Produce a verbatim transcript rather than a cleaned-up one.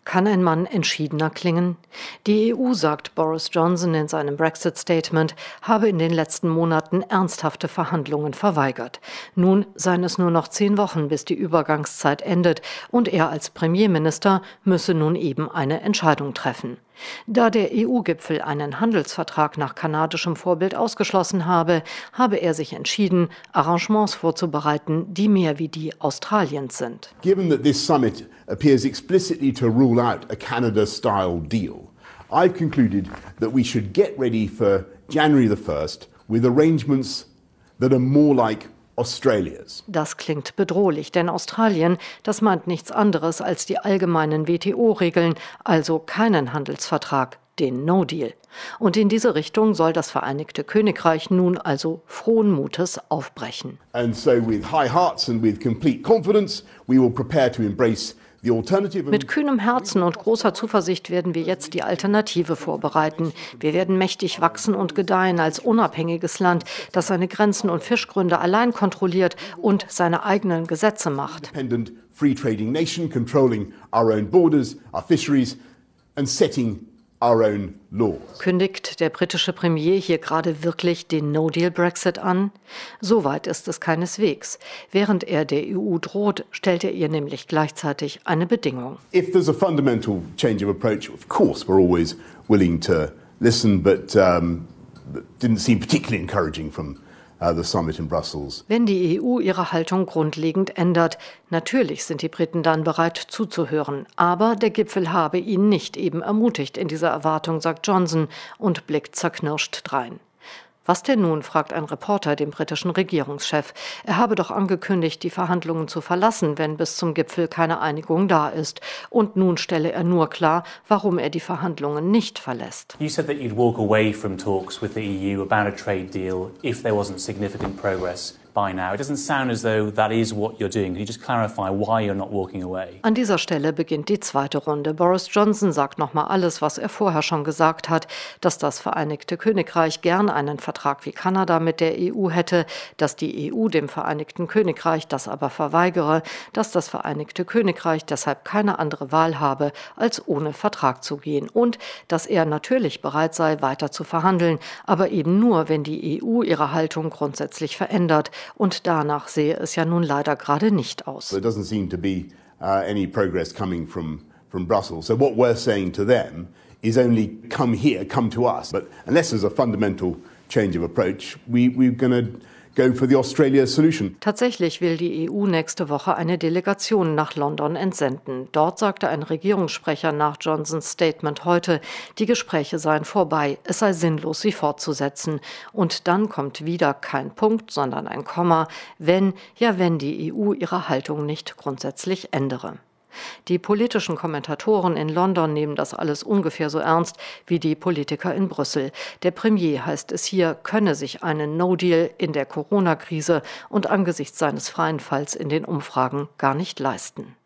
Kann ein Mann entschiedener klingen? Die E U, sagt Boris Johnson in seinem Brexit-Statement, habe in den letzten Monaten ernsthafte Verhandlungen verweigert. Nun seien es nur noch zehn Wochen, bis die Übergangszeit endet, und er als Premierminister müsse nun eben eine Entscheidung treffen. Da der E U-Gipfel einen Handelsvertrag nach kanadischem Vorbild ausgeschlossen habe, habe er sich entschieden, Arrangements vorzubereiten, die mehr wie die Australiens sind. Given that this summit appears explicitly to rule out a Canada-style deal, I've concluded that we should get ready for January the first with arrangements that are more like Australia's. Das klingt bedrohlich, denn Australien, das meint nichts anderes als die allgemeinen W T O-Regeln, also keinen Handelsvertrag, den No-Deal. Und in diese Richtung soll das Vereinigte Königreich nun also frohen Mutes aufbrechen. And so with high hearts and with complete confidence, we will prepare to embrace the alternative. Mit kühnem Herzen und großer Zuversicht werden wir jetzt die Alternative vorbereiten. Wir werden mächtig wachsen und gedeihen als unabhängiges Land, das seine Grenzen und Fischgründe allein kontrolliert und seine eigenen Gesetze macht. Independent, free trading nation controlling our own borders, our fisheries and setting our own laws. Kündigt der britische Premier hier gerade wirklich den No-Deal-Brexit an? So weit ist es keineswegs. Während er der E U droht, stellt er ihr nämlich gleichzeitig eine Bedingung. If there's a fundamental change of approach, of course we're always willing to listen, but um, that didn't seem particularly encouraging from uh, the summit in Brussels. Wenn die E U ihre Haltung grundlegend ändert, natürlich sind die Briten dann bereit zuzuhören. Aber der Gipfel habe ihn nicht eben ermutigt in dieser Erwartung, sagt Johnson und blickt zerknirscht drein. Was denn nun, fragt ein Reporter den britischen Regierungschef. Er habe doch angekündigt, die Verhandlungen zu verlassen, wenn bis zum Gipfel keine Einigung da ist. Und nun stelle er nur klar, warum er die Verhandlungen nicht verlässt. You said that you'd walk away from talks with the E U about a trade deal if there wasn't significant progress by now. It doesn't sound as though that is what you're doing. Can you just clarify why you're not walking away? An dieser Stelle beginnt die zweite Runde. Boris Johnson sagt nochmal alles, was er vorher schon gesagt hat, dass das Vereinigte Königreich gern einen Vertrag wie Kanada mit der E U hätte, dass die E U dem Vereinigten Königreich das aber verweigere, dass das Vereinigte Königreich deshalb keine andere Wahl habe, als ohne Vertrag zu gehen und dass er natürlich bereit sei, weiter zu verhandeln, aber eben nur, wenn die E U ihre Haltung grundsätzlich verändert. Und danach sehe es ja nun leider gerade nicht aus. There doesn't seem to be uh, any progress coming from, from Brussels. So what we're saying to them is only come here, come to us. But unless there's a fundamental change of approach, we, we're going to go for the Australia solution. Tatsächlich will die E U nächste Woche eine Delegation nach London entsenden. Dort sagte ein Regierungssprecher nach Johnsons Statement heute, die Gespräche seien vorbei, es sei sinnlos, sie fortzusetzen. Und dann kommt wieder kein Punkt, sondern ein Komma, wenn, ja wenn die E U ihre Haltung nicht grundsätzlich ändere. Die politischen Kommentatoren in London nehmen das alles ungefähr so ernst wie die Politiker in Brüssel. Der Premier, heißt es hier, könne sich einen No-Deal in der Corona-Krise und angesichts seines freien Falls in den Umfragen gar nicht leisten.